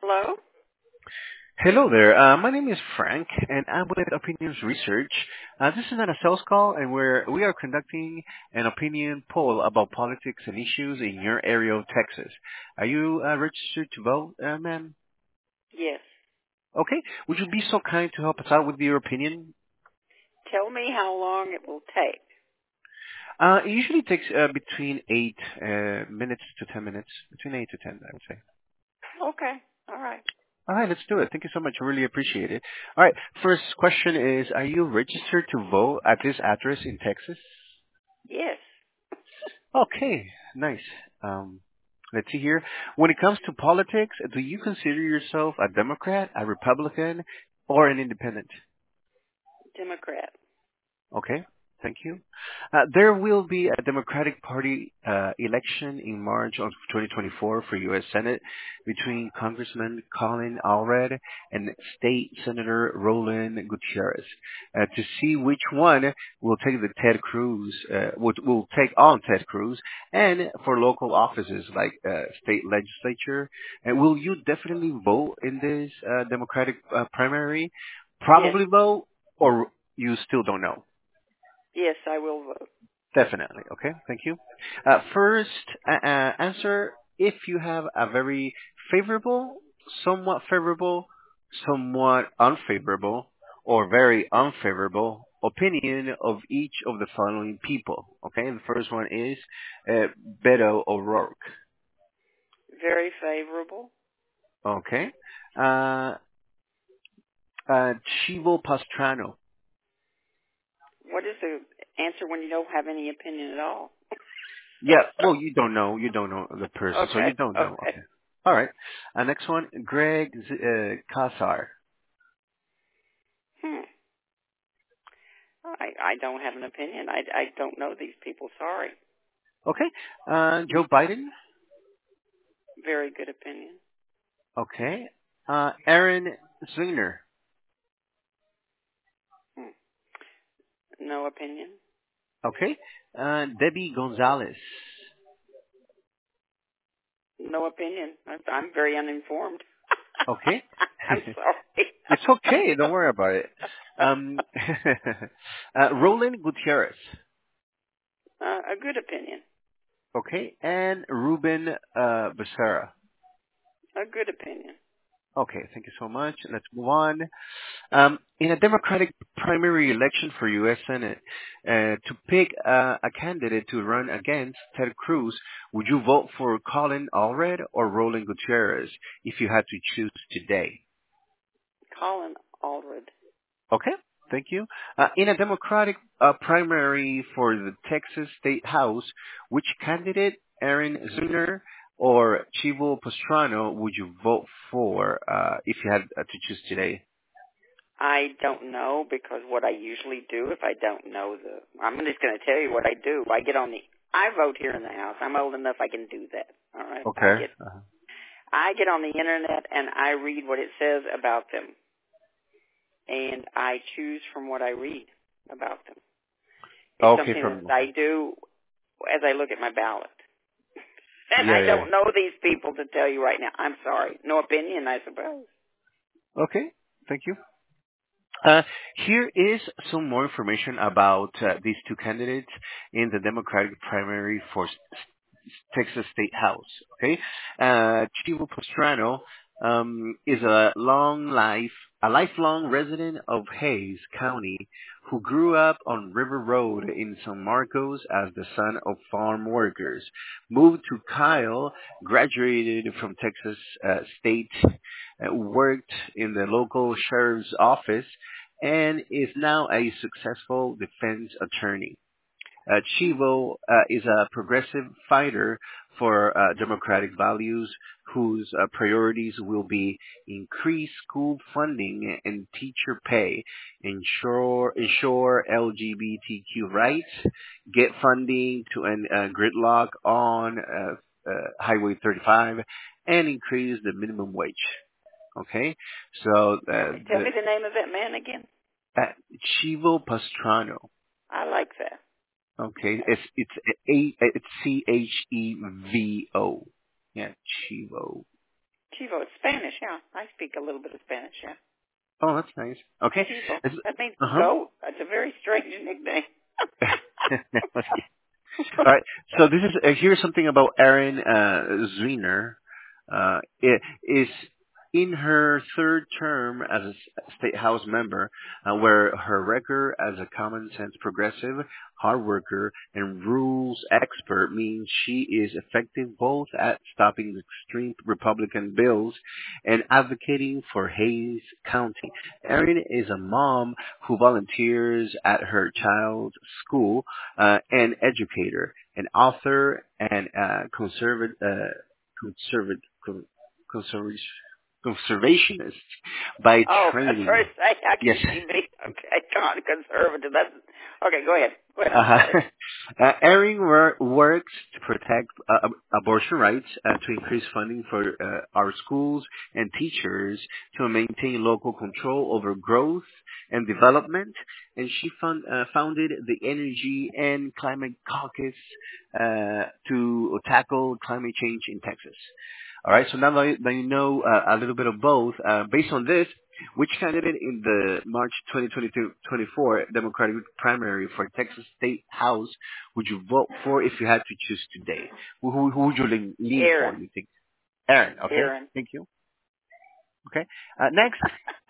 Hello? Hello there. My name is Frank, and I'm with Opinions Research. This is not a sales call, and we are conducting an opinion poll about politics and issues in your area of Texas. Are you registered to vote, ma'am? Yes. Okay. Would you be so kind to help us out with your opinion? Tell me how long it will take. It usually takes between 8 minutes to 10 minutes. Between 8 to 10, I would say. Okay. All right. All right, let's do it. Thank you so much. I really appreciate it. All right. First question is, are you registered to vote at this address in Texas? Yes. Okay, nice. Let's see here. When it comes to politics, do you consider yourself a Democrat, a Republican, or an independent? Democrat. Okay, thank you. There will be a Democratic Party election in March of 2024 for U.S. Senate between Congressman Colin Allred and State Senator Roland Gutierrez to see which one will take the Ted Cruz, will take on Ted Cruz, and for local offices like state legislature. And will you definitely vote in this Democratic primary? Yes. Probably vote, or you still don't know? Yes, I will vote. Definitely. Okay. Thank you. First, answer if you have a very favorable, somewhat unfavorable, or very unfavorable opinion of each of the following people. Okay. The first one is Beto O'Rourke. Very favorable. Okay. Uh, Chivo Pastrano. What is the answer when you don't have any opinion at all? Yeah. Well, you don't know. You don't know the person, so Okay. you don't know. Okay. Okay. All right. Next one, Greg Casar. Hmm. I don't have an opinion. I don't know these people. Sorry. Okay. Joe Biden. Very good opinion. Okay. Aaron Zingner. Hmm. No opinion. Okay. Debbie Gonzalez. No opinion. I'm very uninformed. Okay. I'm sorry. It's okay. Don't worry about it. Um, Roland Gutierrez. A good opinion. Okay. And Ruben Becerra. A good opinion. Okay. Thank you so much. Let's move on. In a Democratic primary election for U.S. Senate, to pick a candidate to run against Ted Cruz, would you vote for Colin Allred or Roland Gutierrez if you had to choose today? Colin Aldred. Okay, thank you. In a Democratic primary for the Texas State House, which candidate, Aaron Zimner or Chivo Pastrano, would you vote for if you had to choose today? I don't know because what I usually do if I don't know I'm just going to tell you what I do. I vote here in the house. I'm old enough I can do that. All right. Okay. I get on the internet and I read what it says about them, and I choose from what I read about them. It's Okay, something from that I do as I look at my ballot. And yeah, I yeah. don't know these people to tell you right now. I'm sorry. No opinion, I suppose. Okay, thank you. Here is some more information about these two candidates in the Democratic primary for Texas State House. Okay, Chivo Pastrano is a lifelong resident of Hays County who grew up on River Road in San Marcos as the son of farm workers. Moved to Kyle, graduated from Texas State, worked in the local sheriff's office, and is now a successful defense attorney. Chivo is a progressive fighter for democratic values whose priorities will be increase school funding and teacher pay, ensure LGBTQ rights, get funding to end gridlock on Highway 35, and increase the minimum wage. Okay, so Tell me the name of that man again. uh, Chivo Pastrano. I like that. Okay, it's Chevo. Yeah, Chivo. Chivo, it's Spanish, yeah. I speak a little bit of Spanish, yeah. Oh, that's nice. Okay. Chivo. That means Uh-huh. goat. That's a very strange nickname. All right. So this is here's something about Erin Zwiener. It is in her third term as a state house member, where her record as a common sense progressive, hard worker, and rules expert means she is effective both at stopping extreme Republican bills and advocating for Hayes County. Erin is a mom who volunteers at her child's school, an educator, an author, and conservative, conservative, conservationist by Oh, that's training. right. I can Yes. see me. Okay, John, conservative. That's okay. Go ahead. Go ahead. I'm Uh, sorry. Erin works to protect abortion rights, to increase funding for our schools and teachers, to maintain local control over growth and development, and she founded the Energy and Climate Caucus to tackle climate change in Texas. All right, so now that you know a little bit of both, based on this, which candidate in the March 2022-24 Democratic primary for Texas State House would you vote for if you had to choose today? Who would you lean for, Aaron. you think? Aaron, okay. Aaron. Thank you. Okay. Next.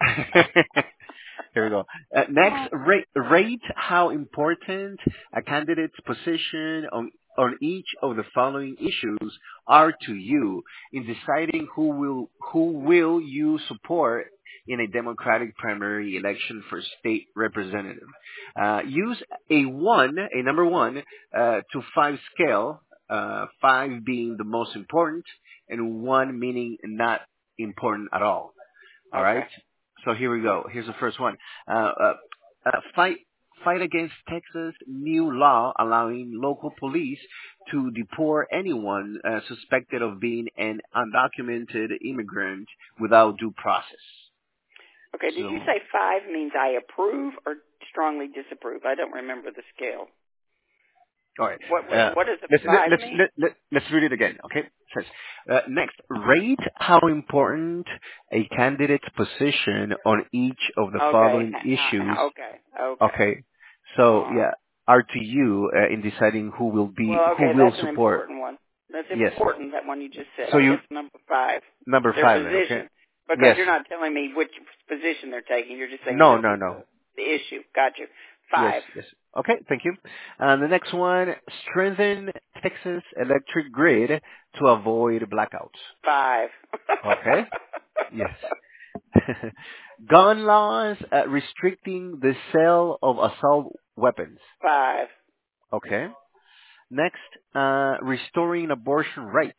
Here we go. Next, rate how important a candidate's position on each of the following issues are to you in deciding who will you support in a Democratic primary election for state representative. Use a number 1 to 5 scale, 5 being the most important and 1 meaning not important at all. All Okay. right. So here we go. Here's the first one. Uh, uh, fight against Texas new law allowing local police to deport anyone suspected of being an undocumented immigrant without due process. Okay. Did you So, say 5 means I approve or strongly disapprove? I don't remember the scale. all right. What does the Let's 5 let's mean? let's read it again. Okay. It says next, rate how important a candidate's position on each of the Okay. following issues. Okay. Okay. Okay. So All yeah, right. are to you in deciding Well, who okay, will that's an support. important one. That's Yes. important, that one you just said. So I you guess number 5, number their 5 then. Okay. position. Because Yes. you're not telling me which position they're taking. You're just saying No. this No. is No. the issue. Got you. Yes. 5. Yes. Okay. Thank you. The next one: strengthen Texas electric grid to avoid blackouts. 5. Okay. Yes. Gun laws restricting the sale of assault weapons. 5. Okay. Next, restoring abortion rights.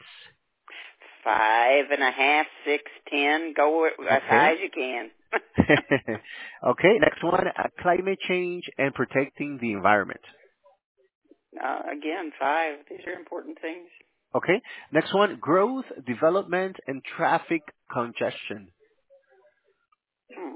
5.5, 6, 10. Go as high Okay. as you can. Okay. Next one, climate change and protecting the environment. Again, 5. These are important things. Okay. Next one, growth, development, and traffic congestion. Hmm.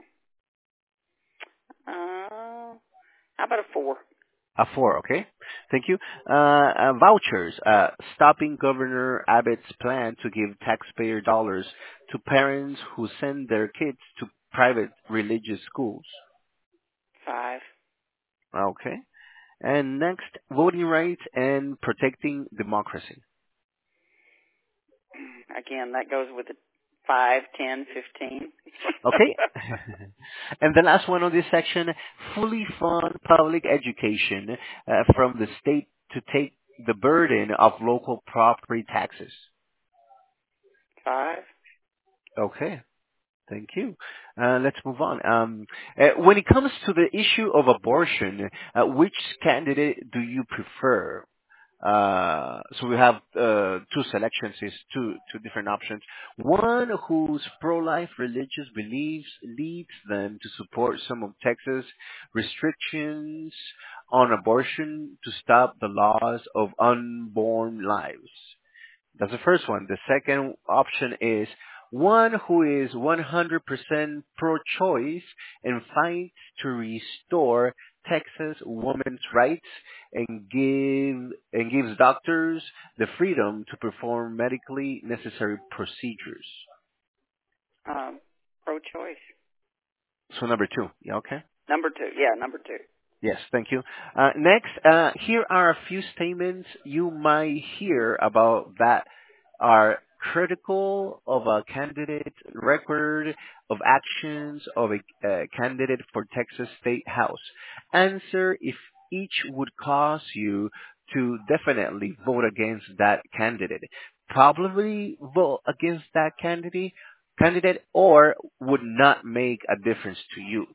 How about a 4? A 4, okay. Thank you. Vouchers, stopping Governor Abbott's plan to give taxpayer dollars to parents who send their kids to private religious schools. 5. Okay. And next, voting rights and protecting democracy. Again, that goes with the 5, 10, 15. Okay. And the last one on this section, fully fund public education from the state to take the burden of local property taxes. 5. Okay. Thank you. Let's move on. When it comes to the issue of abortion, which candidate do you prefer? So we have two selections, is two different options. One whose pro-life religious beliefs leads them to support some of Texas restrictions on abortion to stop the loss of unborn lives. That's the first one. The second option is one who is 100% pro-choice and fights to restore Texas women's rights and gives doctors the freedom to perform medically necessary procedures. Pro-choice. So number two. Yeah, okay. Number two. Yeah, number two. Yes, thank you. Next, here are a few statements you might hear about that are critical of a candidate's record of actions of a candidate for Texas State House. Answer if each would cause you to definitely vote against that candidate. Probably vote against that candidate or would not make a difference to you.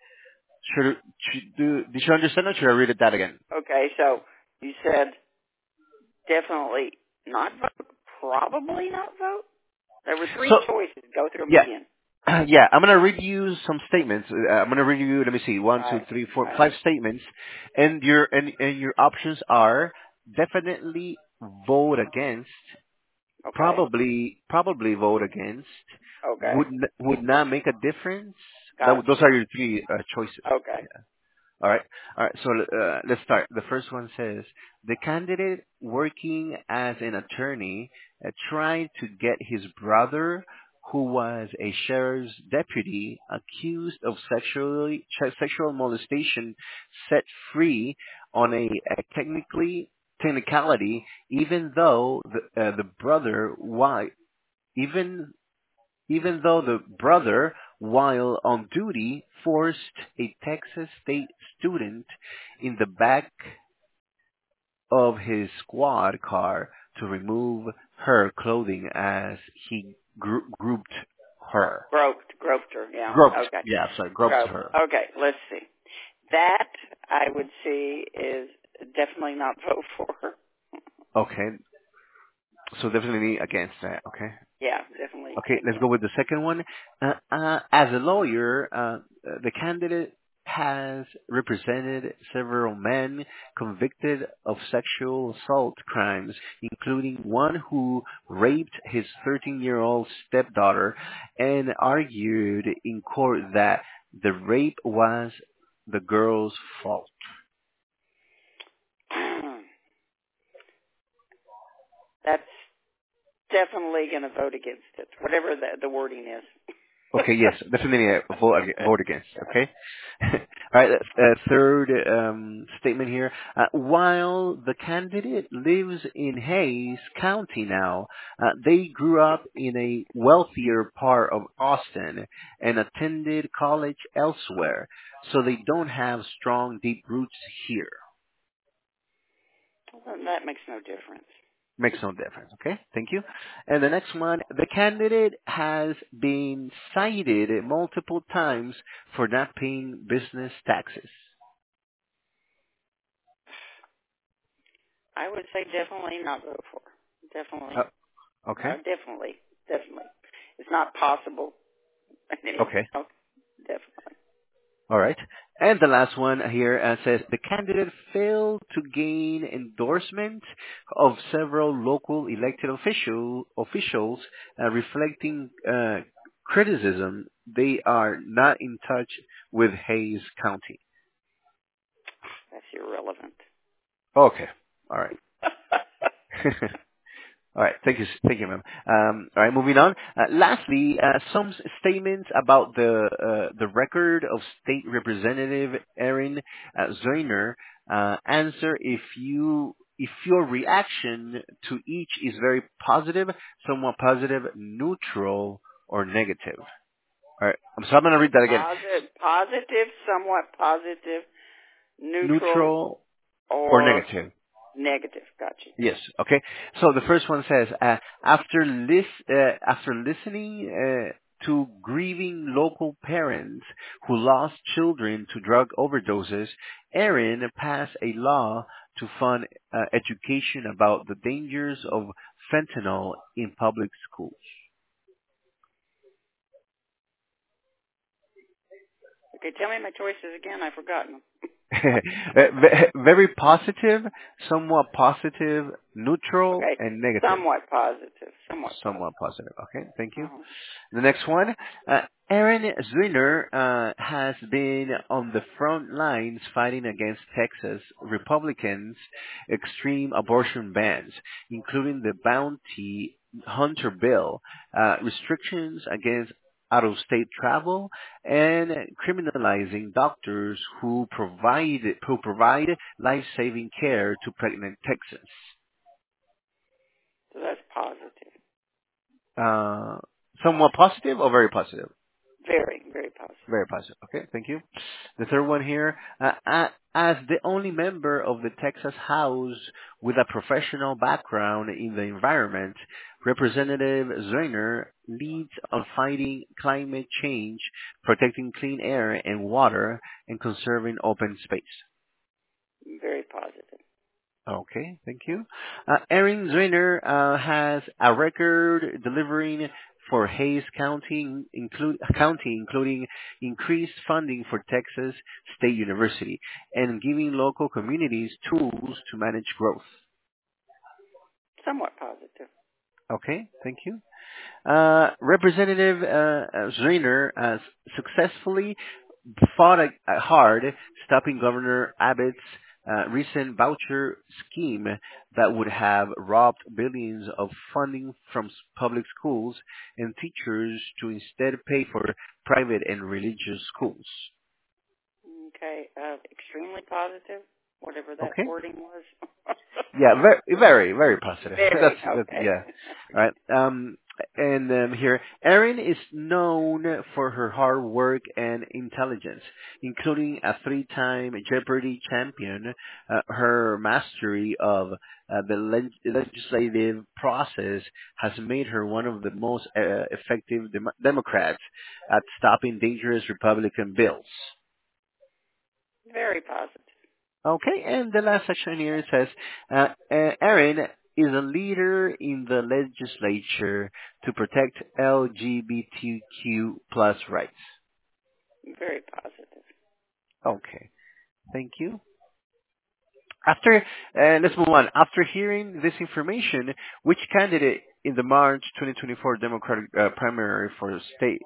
Did you understand or should I read it that again? Okay, so you said definitely not vote, probably not vote. There were three So, choices. Go through them yeah, again. yeah, I'm going to read you some statements. I'm going to read you, let me see, one, two, Right. three, four, Right. five statements. And your options are definitely vote against, Okay. probably vote against, Okay. would not make a difference. Those Gotcha. are your three choices. Okay. All right. All right. So let's start. The first one says the candidate working as an attorney tried to get his brother, who was a sheriff's deputy, accused of sexual molestation, set free on a technicality, even though the brother why even even though the brother, while on duty, forced a Texas State student in the back of his squad car to remove her clothing as he grouped her. Groped her. Yeah. Groped. Okay. Yeah, sorry, groped Groped. her. Okay. Let's see. That I would see is definitely not vote for. Okay, so definitely against that. Okay. Yeah, definitely Okay, let's go again. with the second one. As a lawyer, the candidate has represented several men convicted of sexual assault crimes, including one who raped his 13-year-old stepdaughter and argued in court that the rape was the girl's fault. That's definitely going to vote against it, whatever the wording is. Okay, yes, definitely vote against. Okay. All right. Third statement here. While the candidate lives in Hayes County now, they grew up in a wealthier part of Austin and attended college elsewhere, so they don't have strong, deep roots here. Well, that makes no difference. Makes no difference. Okay, thank you. And the next one, the candidate has been cited multiple times for not paying business taxes. I would say definitely not vote for. Definitely. Uh, okay, Definitely. Definitely. It's not possible. okay, Oh, definitely. all right. And the last one here says the candidate failed to gain endorsement of several local elected officials, reflecting criticism they are not in touch with Hayes County. That's irrelevant. Okay. All right. All right. Thank you, ma'am. All right. Moving on. Lastly, some statements about the record of State Representative Erin Zoyner. Answer if your reaction to each is very positive, somewhat positive, neutral, or negative. All right. So I'm going to read that again. Positive, somewhat positive, neutral, Neutral or or negative. negative. Gotcha. Yes. Okay. So the first one says, after listening to grieving local parents who lost children to drug overdoses, Erin passed a law to fund education about the dangers of fentanyl in public schools. Okay, tell me my choices again. I've forgotten them. Very positive, somewhat positive, neutral, Okay, and negative. somewhat positive. Somewhat Somewhat positive. positive. Okay. Thank you. Uh-huh. The next one, Aaron Zwinner has been on the front lines fighting against Texas Republicans' extreme abortion bans, including the bounty hunter bill, restrictions against out-of-state travel, and criminalizing doctors who provide life-saving care to pregnant Texans. So that's positive. Uh, Somewhat positive or very positive? Very, very positive. Very positive. Okay, thank you. The third one here, as the only member of the Texas House with a professional background in the environment, Representative Zoiner leads on fighting climate change, protecting clean air and water, and conserving open space. Very positive. Okay, thank you. Erin Zoiner has a record delivering for Hayes County, including increased funding for Texas State University and giving local communities tools to manage growth. Somewhat positive. Okay, thank you. Representative Zoiner successfully fought hard, stopping Governor Abbott's recent voucher scheme that would have robbed billions of funding from public schools and teachers to instead pay for private and religious schools. Okay. Extremely positive, whatever that Okay. wording was. Yeah, very, very, very positive. Very. That's Okay. yeah. All right. And here, Erin is known for her hard work and intelligence, including a three-time Jeopardy champion. Her mastery of the legislative process has made her one of the most effective Democrats at stopping dangerous Republican bills. Very positive. Okay, and the last section here says, Erin is a leader in the legislature to protect LGBTQ plus rights. Very positive. Okay, thank you. Let's move on. After hearing this information, which candidate in the March 2024 Democratic primary for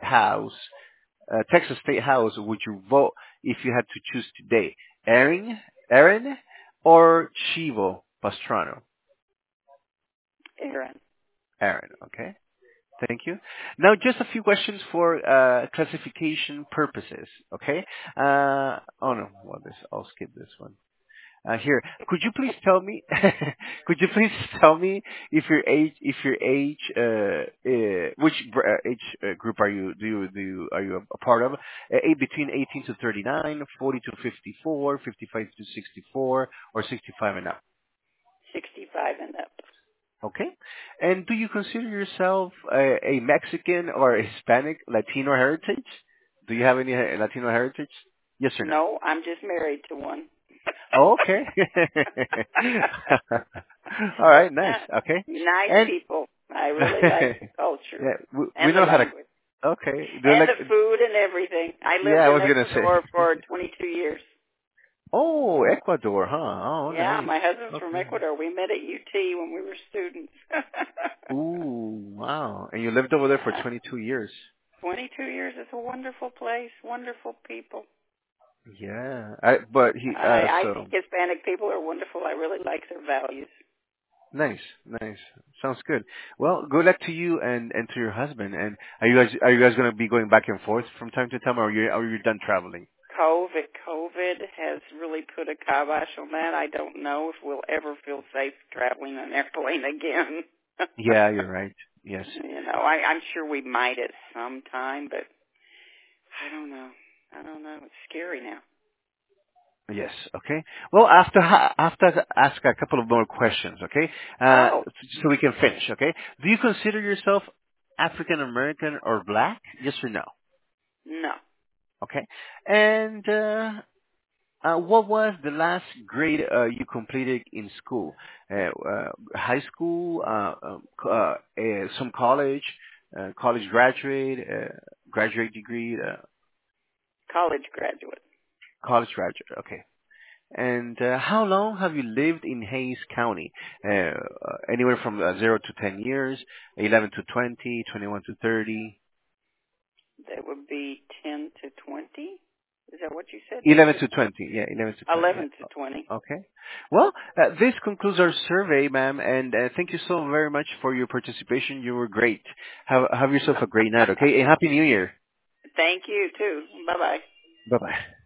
Texas State House would you vote if you had to choose today? Erin or Chivo Pastrano? Erin. Erin, okay. Thank you. Now, just a few questions for classification purposes, okay? Oh no, I'll skip this one. Here, could you please tell me? Could you please tell me if your age, which age group are you a part of? Between 18 to 39, 40 to 54, 55 to 64, or 65 and up? 65 and up. Okay. And do you consider yourself a Mexican or a Hispanic, Latino heritage? Do you have any Latino heritage? Yes or no? No, I'm just married to one. Oh, okay. All right, nice. Okay. Nice people. I really like the culture yeah, we and the know how to. language. Okay. And the food and everything. I lived I in was gonna Ecuador say. for 22 years. Oh, Ecuador, huh? Oh, Yeah, nice. my husband's from Okay. Ecuador. We met at UT when we were students. Ooh, wow. And you lived over there for Yeah. 22 years. 22 years. It's a wonderful place. Wonderful people. Yeah. I So think Hispanic people are wonderful. I really like their values. nice, nice. Sounds good. Well, good luck to you and to your husband. And are you guys going to be going back and forth from time to time, or are you done traveling? COVID has really put a kibosh on that. I don't know if we'll ever feel safe traveling on an airplane again. Yeah, you're right. Yes. I'm sure we might at some time, but I don't know. It's scary now. Yes. Okay. Well, after ask a couple of more questions. Okay. So we can finish. Okay. Do you consider yourself African American or Black? Yes or no? No. Okay. And what was the last grade you completed in school? High school, some college, college graduate, graduate degree, College graduate. college graduate. Okay. And how long have you lived in Hayes County? Anywhere from 0 to 10 years, 11 to 20, 21 to 30. That would be 10 to 20. Is that what you said? 11 to 20. Yeah, 11 to 20. 11 Yeah. to 20. Okay. Well, this concludes our survey, ma'am, and thank you so very much for your participation. You were great. Have yourself a great night, okay? And Happy New Year. Thank you, too. Bye-bye. Bye-bye.